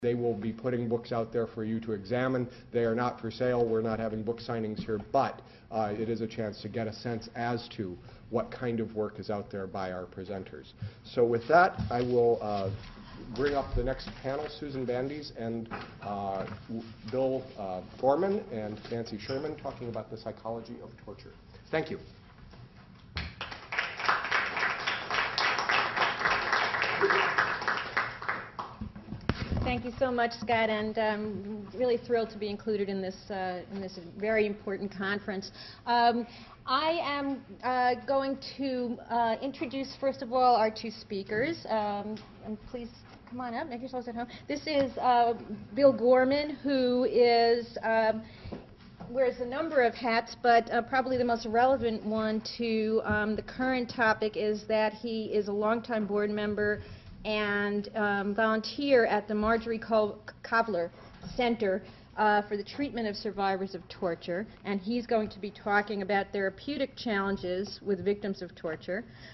They will be putting books out there for you to examine. They are not for sale. We're not having book signings here, but it is a chance to get a sense as to what kind of work is out there by our presenters. So with that, I will bring up the next panel, Susan Bandes and Bill Gorman and Nancy Sherman, talking about the psychology of torture. Thank you. Thank you so much, Scott, and I'm really thrilled to be included in this very important conference. I am going to introduce, first of all, our two speakers. And please come on up, make yourselves at home. This is Bill Gorman, who wears a number of hats, but probably the most relevant one to the current topic is that he is a longtime board member and volunteer at the Marjorie Kovler Center for the Treatment of Survivors of Torture, and he's going to be talking about therapeutic challenges with victims of torture.